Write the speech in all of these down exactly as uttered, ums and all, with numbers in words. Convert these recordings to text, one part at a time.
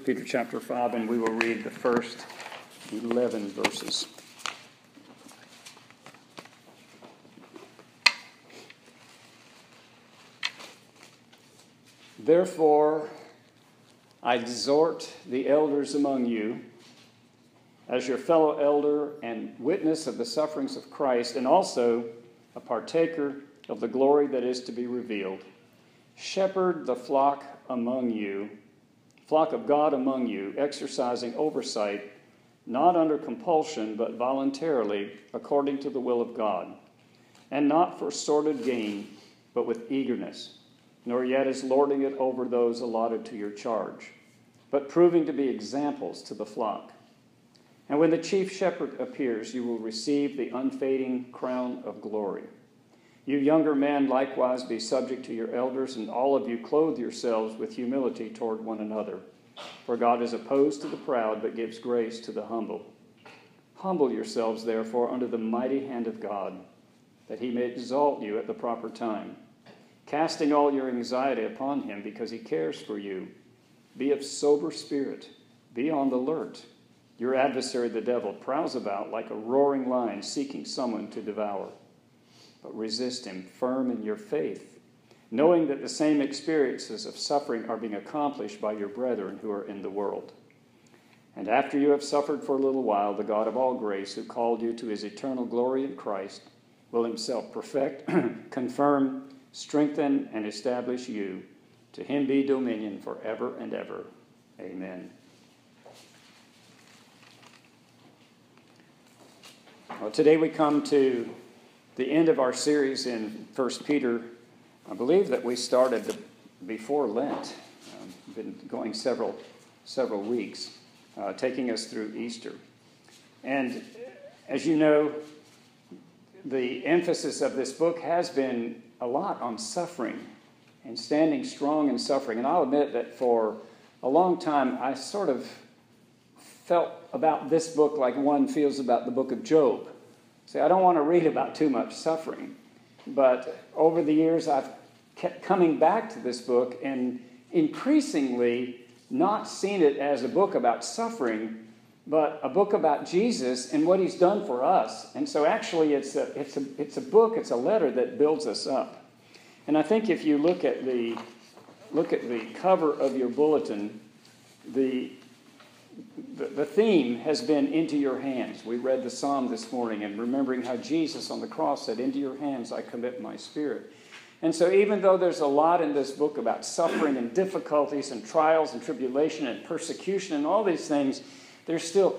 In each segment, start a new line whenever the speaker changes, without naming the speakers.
Peter chapter five, and we will read the first eleven verses. Therefore, I exhort the elders among you, as your fellow elder and witness of the sufferings of Christ, and also a partaker of the glory that is to be revealed. Shepherd the flock among you, flock of God among you, exercising oversight, not under compulsion, but voluntarily, according to the will of God, and not for sordid gain, but with eagerness, nor yet as lording it over those allotted to your charge, but proving to be examples to the flock. And when the chief shepherd appears, you will receive the unfading crown of glory. You younger men likewise be subject to your elders, and all of you clothe yourselves with humility toward one another. For God is opposed to the proud, but gives grace to the humble. Humble yourselves, therefore, under the mighty hand of God, that he may exalt you at the proper time, casting all your anxiety upon him, because he cares for you. Be of sober spirit. Be on the alert. Your adversary, the devil, prowls about like a roaring lion, seeking someone to devour. But resist him, firm in your faith, knowing that the same experiences of suffering are being accomplished by your brethren who are in the world. And after you have suffered for a little while, the God of all grace, who called you to his eternal glory in Christ, will himself perfect, confirm, strengthen, and establish you. To him be dominion forever and ever. Amen. Well, today we come to the end of our series in First Peter. I believe that we started before Lent. Um, been going several several weeks, uh, taking us through Easter. And as you know, the emphasis of this book has been a lot on suffering and standing strong in suffering. And I'll admit that for a long time, I sort of felt about this book like one feels about the book of Job. See, I don't want to read about too much suffering, but over the years I've kept coming back to this book and increasingly not seen it as a book about suffering, but a book about Jesus and what he's done for us. And so actually it's a, it's a, it's a book, it's a letter that builds us up. And I think if you look at the, look at the cover of your bulletin, the The, the theme has been into your hands. We read the psalm this morning and remembering how Jesus on the cross said, into your hands I commit my spirit. And so even though there's a lot in this book about suffering and difficulties and trials and tribulation and persecution and all these things, there's still,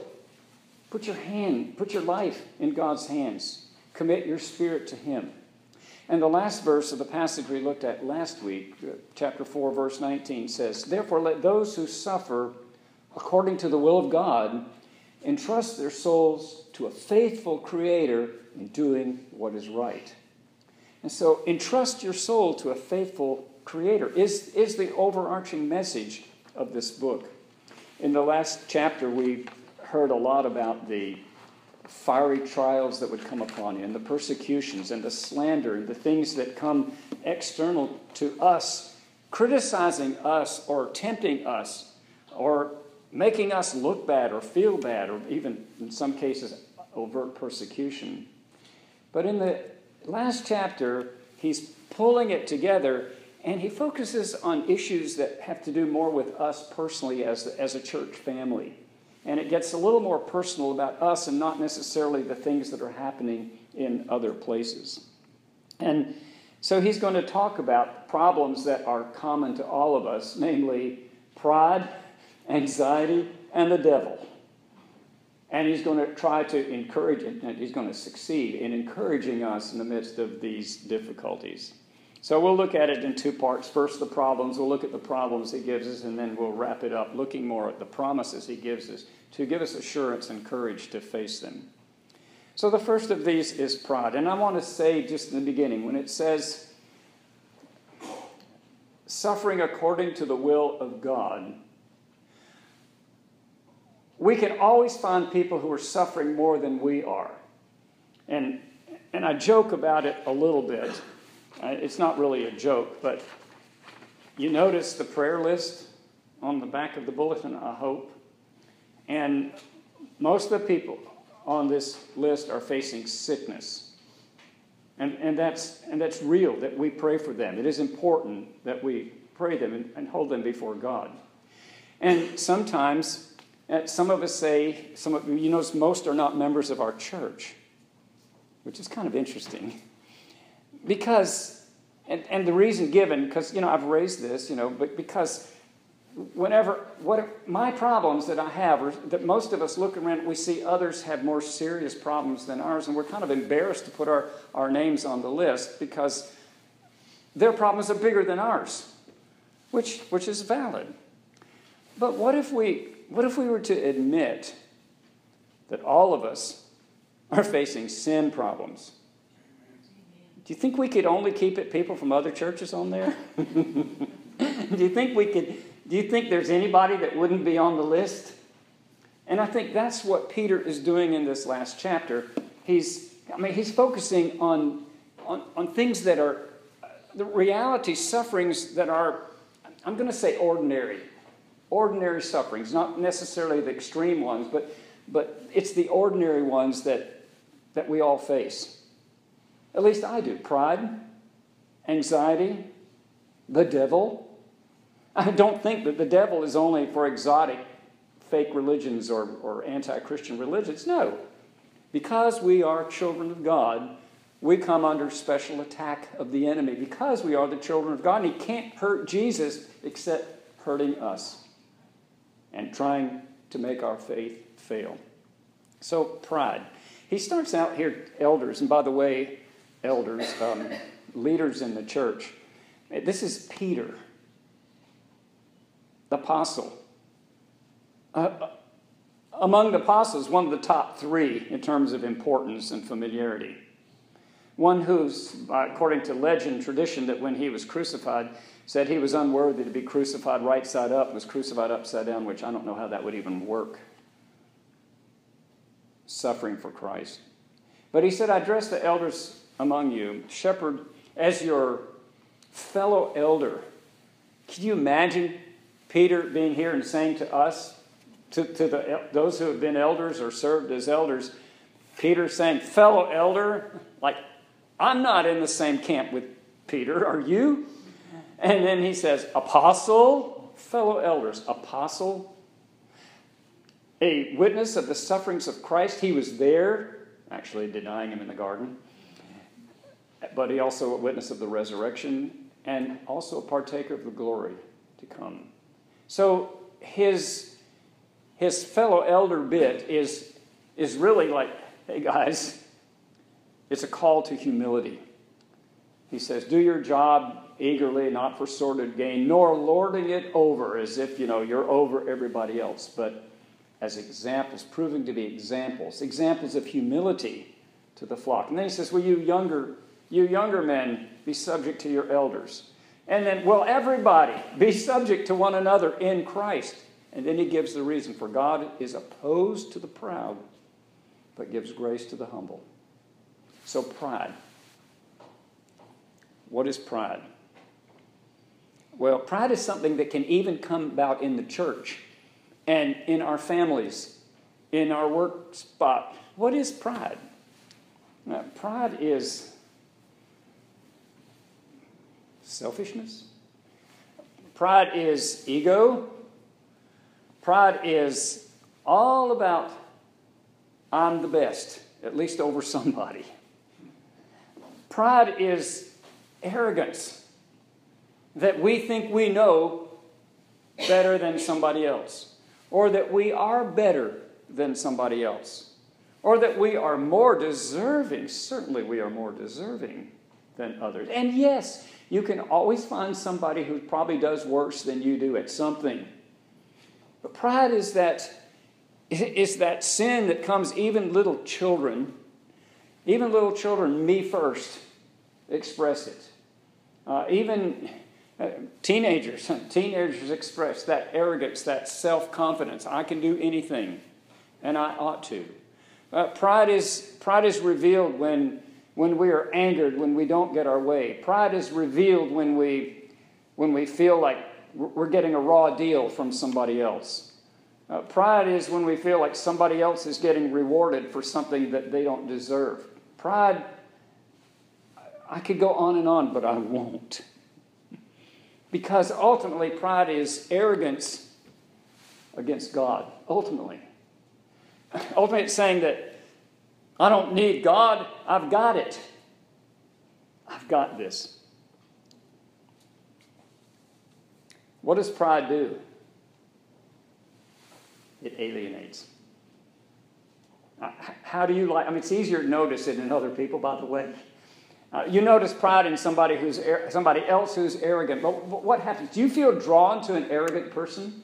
put your hand, put your life in God's hands. Commit your spirit to him. And the last verse of the passage we looked at last week, chapter four, verse nineteen says, therefore let those who suffer according to the will of God, entrust their souls to a faithful Creator in doing what is right. And so, entrust your soul to a faithful Creator is, is the overarching message of this book. In the last chapter, we heard a lot about the fiery trials that would come upon you, and the persecutions, and the slander, and the things that come external to us, criticizing us, or tempting us, or making us look bad or feel bad, or even, in some cases, overt persecution. But in the last chapter, he's pulling it together, and he focuses on issues that have to do more with us personally as, as a church family. And it gets a little more personal about us and not necessarily the things that are happening in other places. And so he's going to talk about problems that are common to all of us, namely pride, anxiety, and the devil. And he's going to try to encourage, and he's going to succeed in encouraging us in the midst of these difficulties. So we'll look at it in two parts. First, the problems. We'll look at the problems he gives us, and then we'll wrap it up looking more at the promises he gives us to give us assurance and courage to face them. So the first of these is pride. And I want to say just in the beginning, when it says suffering according to the will of God, we can always find people who are suffering more than we are. And and I joke about it a little bit. Uh, it's not really a joke, but you notice the prayer list on the back of the bulletin, I hope. And most of the people on this list are facing sickness. And, and, that's, and that's real, that we pray for them. It is important that we pray them and, and hold them before God. And sometimes, uh, some of us say, some of you know, most are not members of our church, which is kind of interesting. Because, and, and the reason given, because, you know, I've raised this, you know, but because whenever, what my problems that I have are that most of us look around, we see others have more serious problems than ours, and we're kind of embarrassed to put our, our names on the list because their problems are bigger than ours, which, which is valid. But what if we, what if we were to admit that all of us are facing sin problems? Do you think we could only keep it people from other churches on there? Do you think we could, do you think there's anybody that wouldn't be on the list? And I think that's what Peter is doing in this last chapter. He's, I mean, he's focusing on, on, on things that are, the reality, sufferings that are, I'm going to say ordinary. Ordinary sufferings, not necessarily the extreme ones, but, but it's the ordinary ones that, that we all face. At least I do. Pride, anxiety, the devil. I don't think that the devil is only for exotic fake religions or, or anti-Christian religions. No. Because we are children of God, we come under special attack of the enemy because we are the children of God. And he can't hurt Jesus except hurting us and trying to make our faith fail. So pride. He starts out here, elders, and by the way, elders, um, leaders in the church. This is Peter, the apostle. Uh, among the apostles, one of the top three in terms of importance and familiarity. One who's, according to legend, tradition, that when he was crucified, said he was unworthy to be crucified right side up, was crucified upside down, which I don't know how that would even work. Suffering for Christ. But he said, I address the elders among you, shepherd, as your fellow elder. Can you imagine Peter being here and saying to us, to, to the, those who have been elders or served as elders, Peter saying, fellow elder, like, I'm not in the same camp with Peter, are you? And then he says, apostle, fellow elders, apostle, a witness of the sufferings of Christ. He was there, actually denying him in the garden, but he also a witness of the resurrection and also a partaker of the glory to come. So his, his fellow elder bit is, is really like, hey guys, it's a call to humility. He says, do your job eagerly, not for sordid gain, nor lording it over as if, you know, you're over everybody else, but as examples, proving to be examples, examples of humility to the flock. And then he says, well, you younger, you younger men, be subject to your elders. And then, well, everybody, be subject to one another in Christ. And then he gives the reason, for God is opposed to the proud, but gives grace to the humble. So pride. What is pride? Well, pride is something that can even come about in the church and in our families, in our work spot. What is pride? Now, pride is selfishness. Pride is ego. Pride is all about, I'm the best, at least over somebody. Pride is arrogance, that we think we know better than somebody else, or that we are better than somebody else, or that we are more deserving. Certainly we are more deserving than others. And yes, you can always find somebody who probably does worse than you do at something. But pride is that, is that sin that comes even little children, even little children, me first, express it. Uh, even uh, teenagers, teenagers express that arrogance, that self-confidence. I can do anything, and I ought to. Uh, pride is pride is revealed when when we are angered, when we don't get our way. Pride is revealed when we when we feel like we're getting a raw deal from somebody else. Uh, pride is when we feel like somebody else is getting rewarded for something that they don't deserve. Pride, I could go on and on, but I won't. Because ultimately, pride is arrogance against God. Ultimately. Ultimately, it's saying that I don't need God, I've got it. I've got this. What does pride do? It alienates. How do you like, I mean, it's easier to notice it in other people, by the way. Uh, you notice pride in somebody who's somebody else who's arrogant. But what happens? Do you feel drawn to an arrogant person?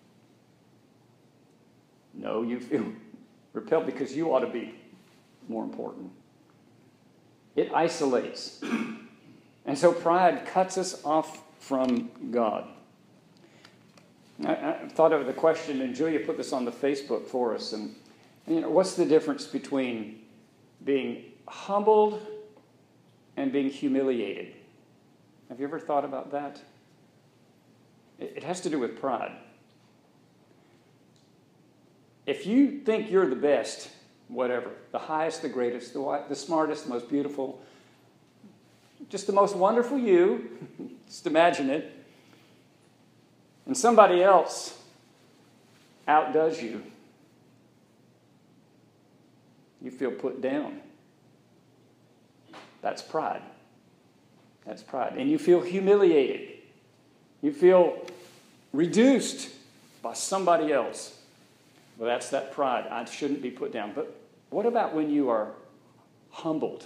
No, you feel repelled because you ought to be more important. It isolates. And so pride cuts us off from God. I, I thought of the question, and Julia put this on the Facebook for us. And, and you know, what's the difference between being humbled and being humiliated? Have you ever thought about that? It, it has to do with pride. If you think you're the best, whatever, the highest, the greatest, the, the smartest, the most beautiful, just the most wonderful you, just imagine it, and somebody else outdoes you, you feel put down. That's pride. That's pride. And you feel humiliated. You feel reduced by somebody else. Well, that's that pride. I shouldn't be put down. But what about when you are humbled?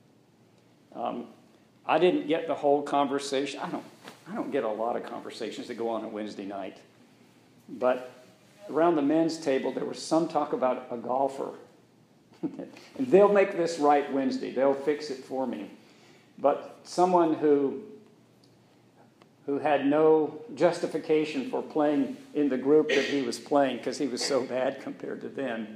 Um, I didn't get the whole conversation. I don't, I don't get a lot of conversations that go on on Wednesday night. But around the men's table, there was some talk about a golfer. And they'll make this right Wednesday. They'll fix it for me. But someone who, who had no justification for playing in the group that he was playing because he was so bad compared to them.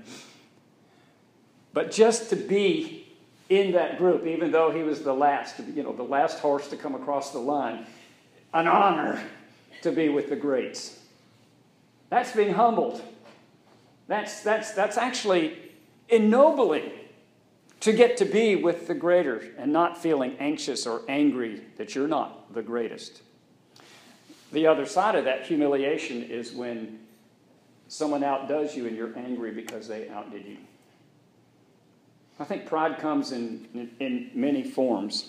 But just to be in that group, even though he was the last, you know, the last horse to come across the line, an honor to be with the greats. That's being humbled. That's, that's, that's actually ennobling to get to be with the greater and not feeling anxious or angry that you're not the greatest. The other side of that humiliation is when someone outdoes you and you're angry because they outdid you. I think pride comes in, in, in many forms.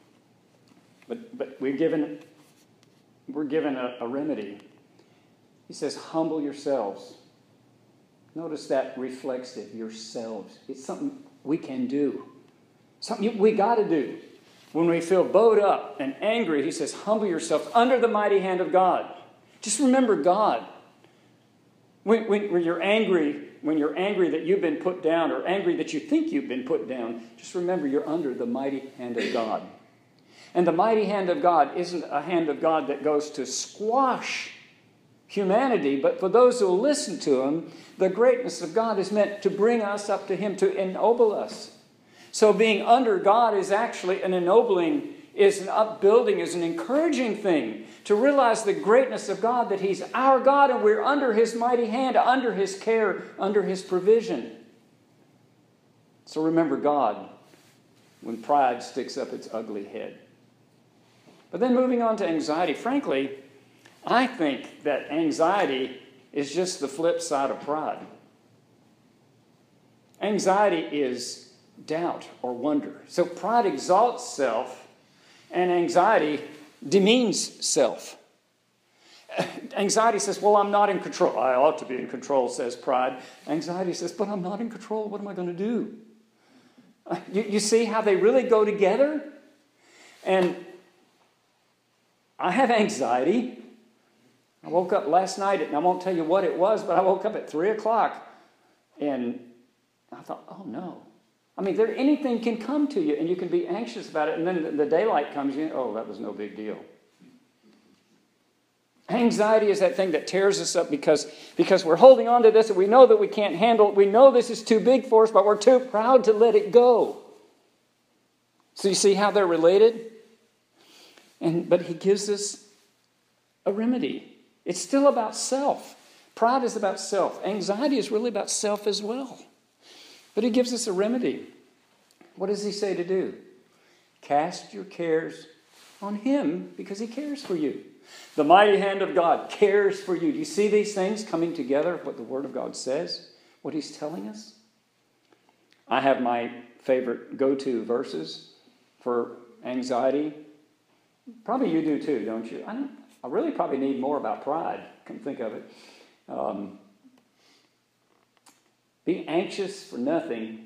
But, but we're given, we're given a, a remedy. He says, humble yourselves. Notice that reflexive, yourselves. It's something we can do. Something we got to do. When we feel bowed up and angry, he says, humble yourselves under the mighty hand of God. Just remember God. When, when, when you're angry, when you're angry that you've been put down or angry that you think you've been put down, just remember you're under the mighty hand of God. And the mighty hand of God isn't a hand of God that goes to squash humanity, but for those who will listen to him, the greatness of God is meant to bring us up to him, to ennoble us. So being under God is actually an ennobling, is an upbuilding, is an encouraging thing. To realize the greatness of God, that he's our God and we're under his mighty hand, under his care, under his provision. So remember God when pride sticks up its ugly head. But then moving on to anxiety, frankly, I think that anxiety is just the flip side of pride. Anxiety is doubt or wonder. So pride exalts self, and anxiety demeans self. Anxiety says, well, I'm not in control. I ought to be in control, says pride. Anxiety says, but I'm not in control. What am I going to do? You, you see how they really go together? And I have anxiety. I woke up last night, and I won't tell you what it was, but I woke up at three o'clock, and I thought, oh, no. I mean, there anything can come to you, and you can be anxious about it, and then the daylight comes, you oh, that was no big deal. Anxiety is that thing that tears us up because, because we're holding on to this, and we know that we can't handle it. We know this is too big for us, but we're too proud to let it go. So you see how they're related? And but he gives us a remedy. It's still about self. Pride is about self. Anxiety is really about self as well. But he gives us a remedy. What does he say to do? Cast your cares on him because he cares for you. The mighty hand of God cares for you. Do you see these things coming together? What the Word of God says? What he's telling us? I have my favorite go-to verses for anxiety. Probably you do too, don't you? I, don't, I really probably need more about pride. Come think of it. Um, be anxious for nothing,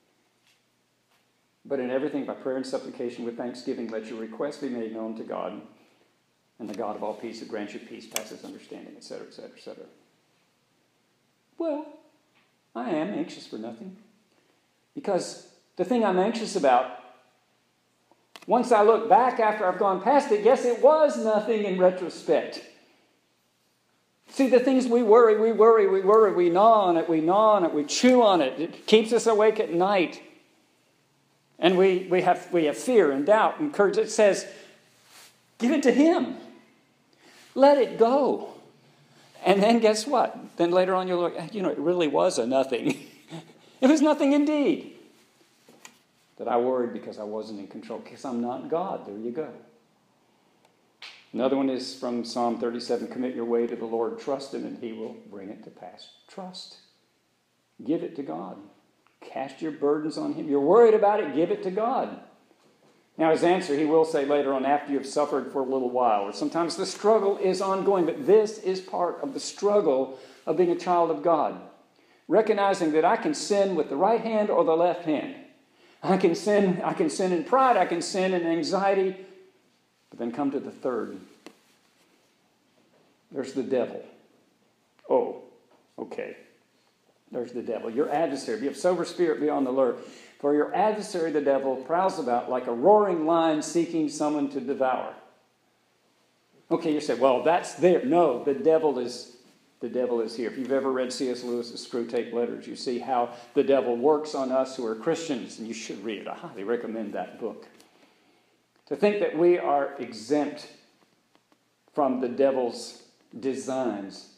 but in everything by prayer and supplication with thanksgiving, let your requests be made known to God, and the God of all peace will grant you peace, passes understanding, et cetera, et cetera, et cetera. Well, I am anxious for nothing. Because the thing I'm anxious about, once I look back after I've gone past it, yes, it was nothing in retrospect. See, the things we worry, we worry, we worry, we gnaw on it, we gnaw on it, we chew on it. It keeps us awake at night. And we, we, have, we have fear and doubt and courage. It says, give it to him. Let it go. And then guess what? Then later on you'll look, you know, it really was a nothing. It was nothing indeed. That I worried because I wasn't in control. Because I'm not God. There you go. Another one is from Psalm thirty-seven. Commit your way to the Lord. Trust him and he will bring it to pass. Trust. Give it to God. Cast your burdens on him. You're worried about it. Give it to God. Now his answer, he will say later on, after you've suffered for a little while. Or sometimes the struggle is ongoing. But this is part of the struggle of being a child of God. Recognizing that I can sin with the right hand or the left hand. I can sin, I can sin in pride, I can sin in anxiety. But then come to the third. There's the devil. Oh, okay. There's the devil. Your adversary. Be of sober spirit, be on the alert. For your adversary, the devil, prowls about like a roaring lion seeking someone to devour. Okay, you say, well, that's there. No, the devil is The devil is here. If you've ever read C S Lewis's Screwtape Letters, you see how the devil works on us who are Christians, and you should read it. I highly recommend that book. To think that we are exempt from the devil's designs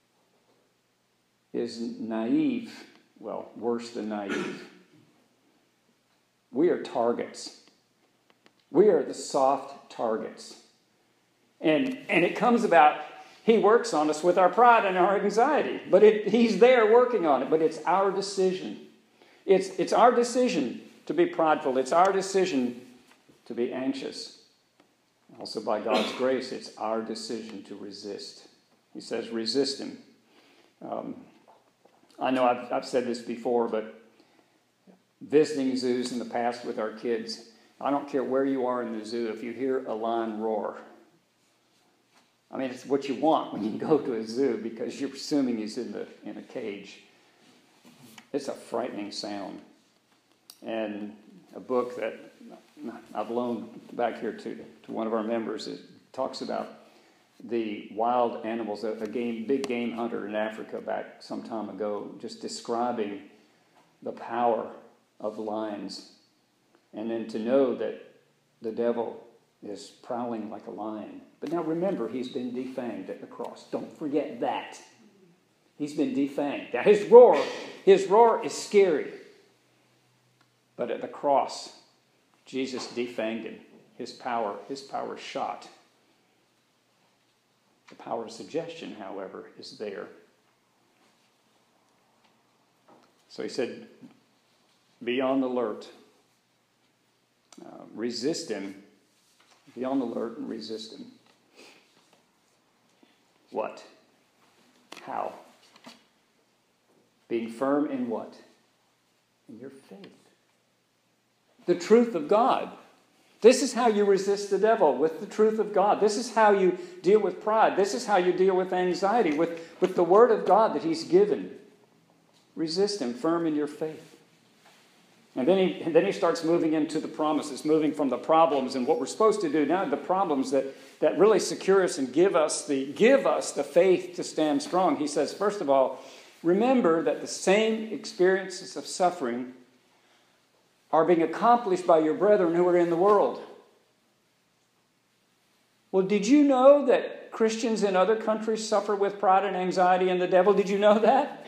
is naive. Well, worse than naive. We are targets. We are the soft targets. And, and it comes about... He works on us with our pride and our anxiety. But it, he's there working on it. But it's our decision. It's, it's our decision to be prideful. It's our decision to be anxious. Also, by God's grace, it's our decision to resist. He says, resist him. Um, I know I've, I've said this before, but visiting zoos in the past with our kids, I don't care where you are in the zoo, if you hear a lion roar, I mean, it's what you want when you go to a zoo because you're assuming he's in the in a cage. It's a frightening sound. And a book that I've loaned back here to, to one of our members, it talks about the wild animals, a, a game, big game hunter in Africa back some time ago, just describing the power of lions. And then to know that the devil is prowling like a lion. But now remember, he's been defanged at the cross. Don't forget that. He's been defanged. Now his roar, his roar is scary. But at the cross, Jesus defanged him. His power, his power is shot. The power of suggestion, however, is there. So he said, be on the alert. Uh, resist him. Be on the alert and resist him. What? How? Being firm in what? In your faith. The truth of God. This is how you resist the devil, with the truth of God. This is how you deal with pride. This is how you deal with anxiety, with, with the word of God that he's given. Resist him, firm in your faith. And then he, and then he starts moving into the promises, moving from the problems and what we're supposed to do now to the problems that, that really secure us and give us the give us the faith to stand strong. He says, first of all, remember that the same experiences of suffering are being accomplished by your brethren who are in the world. Well, did you know that that Christians in other countries suffer with pride and anxiety and the devil? Did you know that?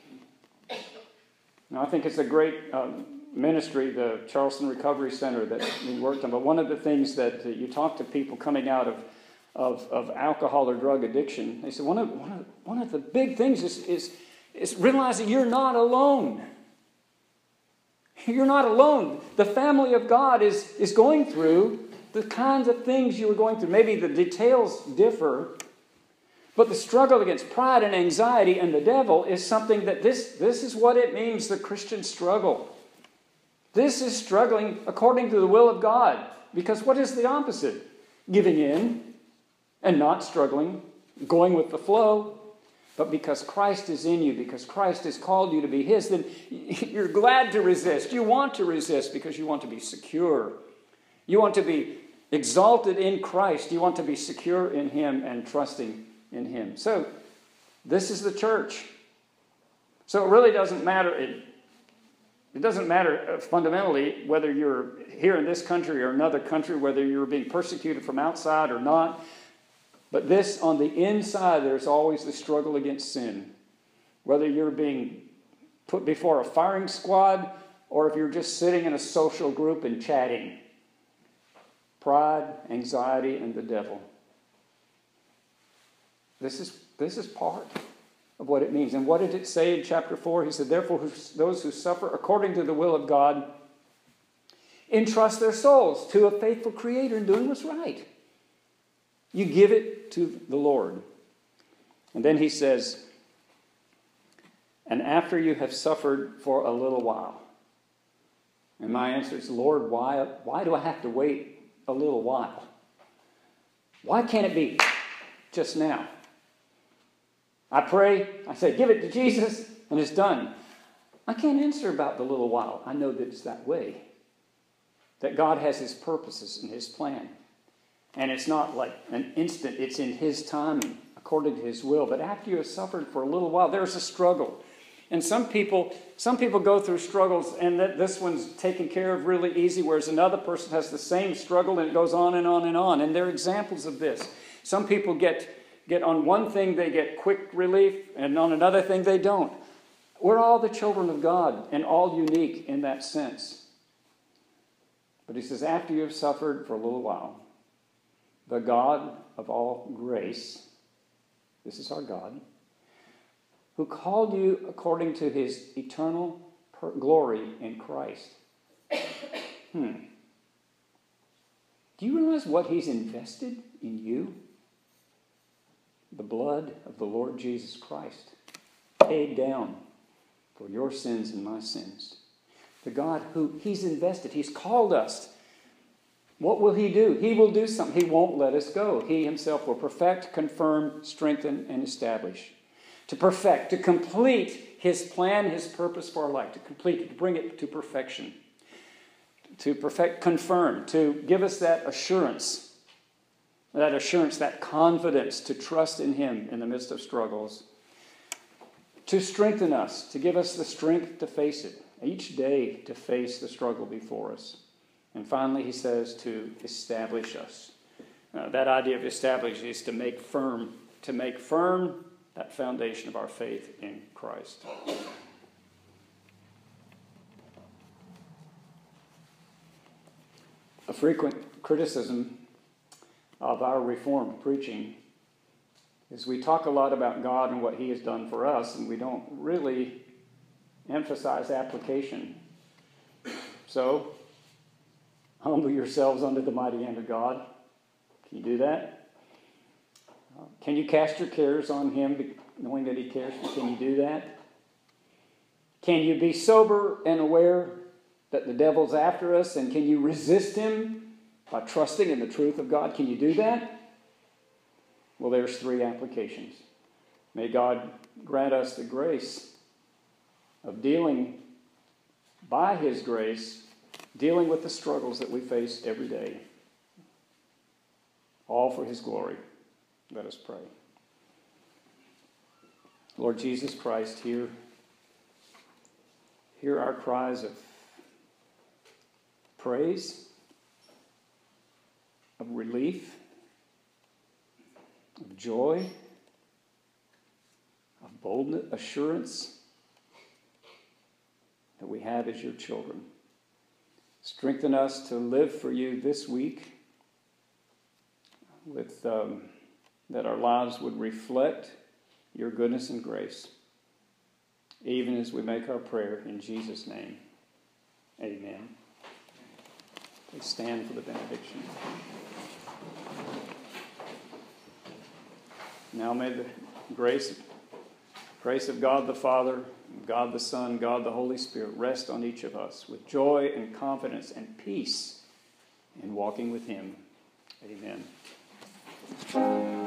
Now, I think it's a great um, ministry, the Charleston Recovery Center that we worked on. But one of the things that uh, you talk to people coming out of, of, of alcohol or drug addiction, they said one of, one of, one of the big things is, is, is realizing you're not alone. You're not alone. The family of God is, is going through the kinds of things you were going through. Maybe the details differ, but the struggle against pride and anxiety and the devil is something that this, this is what it means, the Christian struggle. This is struggling according to the will of God. Because what is the opposite? Giving in and not struggling, going with the flow. But because Christ is in you, because Christ has called you to be His, then you're glad to resist. You want to resist because you want to be secure. You want to be exalted in Christ. You want to be secure in Him and trusting in Him. So, this is the church. So it really doesn't matter. It, it doesn't matter fundamentally whether you're here in this country or another country, whether you're being persecuted from outside or not. But this, on the inside, there's always the struggle against sin. Whether you're being put before a firing squad or if you're just sitting in a social group and chatting. Pride, anxiety, and the devil. This is, this is part of what it means. And what did it say in chapter four? He said, therefore, those who suffer according to the will of God entrust their souls to a faithful Creator in doing what's right. You give it to the Lord. And then he says, and after you have suffered for a little while. And my answer is, Lord, why, why do I have to wait a little while? Why can't it be just now? I pray, I say, give it to Jesus, and it's done. I can't answer about the little while. I know that it's that way. That God has His purposes and His plan. And it's not like an instant, it's in His timing, according to His will. But after you have suffered for a little while, there's a struggle. And some people, some people go through struggles, and that this one's taken care of really easy, whereas another person has the same struggle, and it goes on and on and on. And there are examples of this. Some people get, get on one thing, they get quick relief, and on another thing, they don't. We're all the children of God, and all unique in that sense. But he says, after you have suffered for a little while, the God of all grace, this is our God, who called you according to His eternal glory in Christ. Hmm. Do you realize what He's invested in you? The blood of the Lord Jesus Christ, paid down for your sins and my sins. The God who He's invested, He's called us. What will He do? He will do something. He won't let us go. He Himself will perfect, confirm, strengthen, and establish. To perfect, to complete His plan, His purpose for our life. To complete it, to bring it to perfection. To perfect, confirm, to give us that assurance. That assurance, that confidence to trust in Him in the midst of struggles. To strengthen us, to give us the strength to face it. Each day to face the struggle before us. And finally, he says to establish us. Uh, that idea of establish is to make firm, to make firm that foundation of our faith in Christ. A frequent criticism of our Reformed preaching is we talk a lot about God and what He has done for us, and we don't really emphasize application. So, humble yourselves under the mighty hand of God. Can you do that? Uh, can you cast your cares on Him, knowing that He cares? Can you do that? Can you be sober and aware that the devil's after us? And can you resist him by trusting in the truth of God? Can you do that? Well, there's three applications. May God grant us the grace of dealing by His grace, dealing with the struggles that we face every day. All for His glory. Let us pray. Lord Jesus Christ, hear, hear our cries of praise, of relief, of joy, of boldness, assurance that we have as your children. Strengthen us to live for you this week, with um, that our lives would reflect your goodness and grace, even as we make our prayer in Jesus' name. Amen. Please stand for the benediction. Now may the grace, grace of God the Father, God the Son, God the Holy Spirit rest on each of us with joy and confidence and peace in walking with him. Amen.